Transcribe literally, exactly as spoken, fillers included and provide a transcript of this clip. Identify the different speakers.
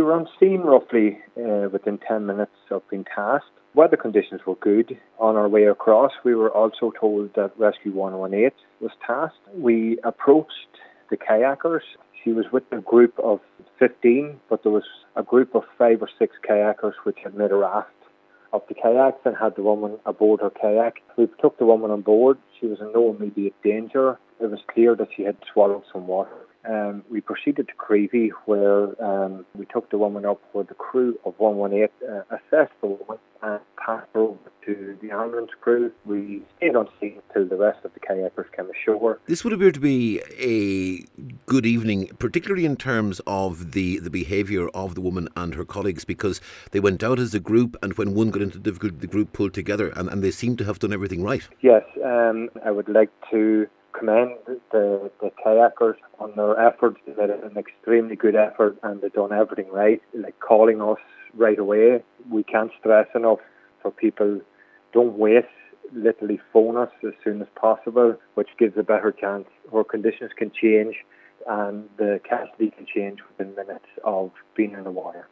Speaker 1: were on scene roughly uh, within ten minutes of being tasked. Weather conditions were good. On our way across, we were also told that Rescue one one eight was tasked. We approached the kayakers. She was with a group of fifteen, but there was a group of five or six kayakers which had made a raft of the kayaks and had the woman aboard her kayak. We took the woman on board. She was in no immediate danger. It was clear that she had swallowed some water. Um, we proceeded to Creevy, where um, we took the woman up, where the crew of one one eight uh, assessed the woman and passed her over to the ambulance crew. We stayed on scene until the rest of the kayakers came ashore.
Speaker 2: This would appear to be a good evening, particularly in terms of the, the behaviour of the woman and her colleagues, because they went out as a group, and when one got into difficulty, the group pulled together, and, and they seem to have done everything right.
Speaker 1: Yes, um, I would like to commend the, the kayakers on their efforts. They made an extremely good effort and they've done everything right, like calling us right away. We can't stress enough for people, don't wait, literally phone us as soon as possible, which gives a better chance where conditions can change and the casualty can change within minutes of being in the water.